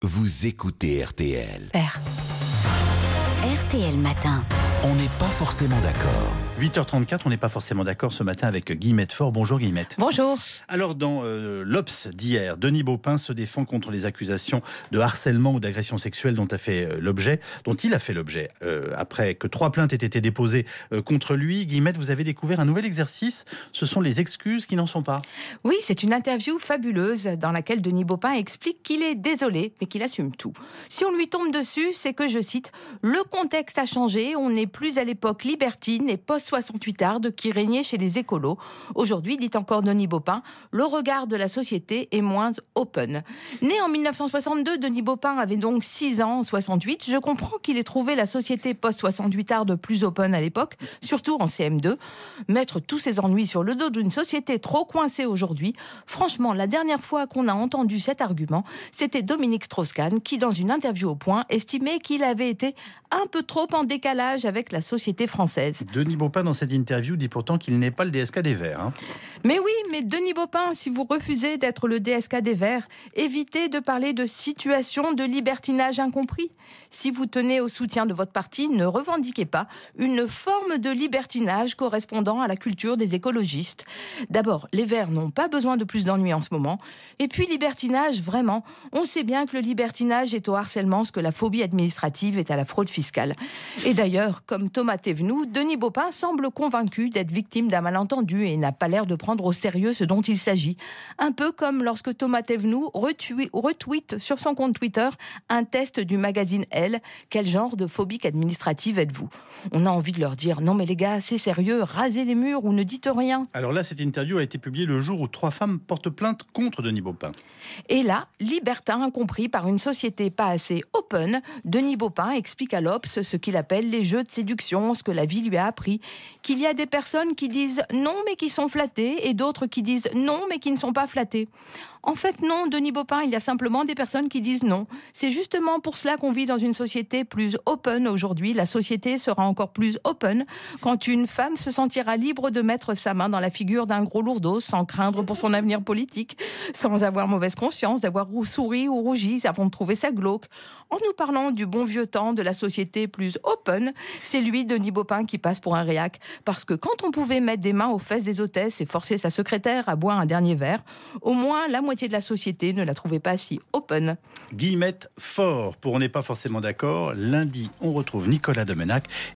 Vous écoutez RTL. Père. RTL Matin. On n'est pas forcément d'accord. 8h34, on n'est pas forcément d'accord ce matin avec Guillemette Faure. Bonjour Guillemette. Bonjour. Alors dans l'Obs d'hier, Denis Baupin se défend contre les accusations de harcèlement ou d'agression sexuelle dont il a fait l'objet, après que 3 plaintes aient été déposées contre lui. Guillemette, vous avez découvert un nouvel exercice, ce sont les excuses qui n'en sont pas. Oui, c'est une interview fabuleuse dans laquelle Denis Baupin explique qu'il est désolé, mais qu'il assume tout. Si on lui tombe dessus, c'est que, je cite, « Le contexte a changé, on n'est plus à l'époque libertine et post-68arde qui régnait chez les écolos. Aujourd'hui, dit encore Denis Baupin, le regard de la société est moins open. » Né en 1962, Denis Baupin avait donc 6 ans en 68. Je comprends qu'il ait trouvé la société post-68arde plus open à l'époque, surtout en CM2. Mettre tous ses ennuis sur le dos d'une société trop coincée aujourd'hui, franchement, la dernière fois qu'on a entendu cet argument, c'était Dominique Strauss-Kahn qui, dans une interview au Point, estimait qu'il avait été un peu trop en décalage avec la société française. Denis Baupin, dans cette interview, dit pourtant qu'il n'est pas le DSK des Verts. Mais oui, mais Denis Baupin, si vous refusez d'être le DSK des Verts, évitez de parler de situation de libertinage incompris. Si vous tenez au soutien de votre parti, ne revendiquez pas une forme de libertinage correspondant à la culture des écologistes. D'abord, les Verts n'ont pas besoin de plus d'ennuis en ce moment. Et puis, libertinage, vraiment, on sait bien que le libertinage est au harcèlement ce que la phobie administrative est à la fraude fiscale. Et d'ailleurs, comme Thomas Thévenoud, Denis Baupin semble convaincu d'être victime d'un malentendu et n'a pas l'air de prendre au sérieux ce dont il s'agit. Un peu comme lorsque Thomas Thévenoud retweet sur son compte Twitter un test du magazine Elle. Quel genre de phobique administrative êtes-vous ? On a envie de leur dire « Non mais les gars, c'est sérieux, rasez les murs ou ne dites rien ». Alors là, cette interview a été publiée le jour où 3 femmes portent plainte contre Denis Baupin. Et là, libertin incompris par une société pas assez open, Denis Baupin explique à l'Obs ce qu'il appelle les jeux de séduction, ce que la vie lui a appris, qu'il y a des personnes qui disent non mais qui sont flattées et d'autres qui disent non mais qui ne sont pas flattées. En fait non, Denis Baupin, il y a simplement des personnes qui disent non. C'est justement pour cela qu'on vit dans une société plus open aujourd'hui. La société sera encore plus open quand une femme se sentira libre de mettre sa main dans la figure d'un gros lourdeau sans craindre pour son avenir politique, sans avoir mauvaise conscience d'avoir souri ou rougi avant de trouver ça glauque. En nous parlant du bon vieux temps de la société plus open, c'est lui, Denis Baupin, qui passe pour un réac. Parce que quand on pouvait mettre des mains aux fesses des hôtesses et forcer sa secrétaire à boire un dernier verre, au moins la moitié de la société ne la trouvait pas si open. Guillemette Faure, pour On n'est pas forcément d'accord. Lundi, on retrouve Nicolas Domenac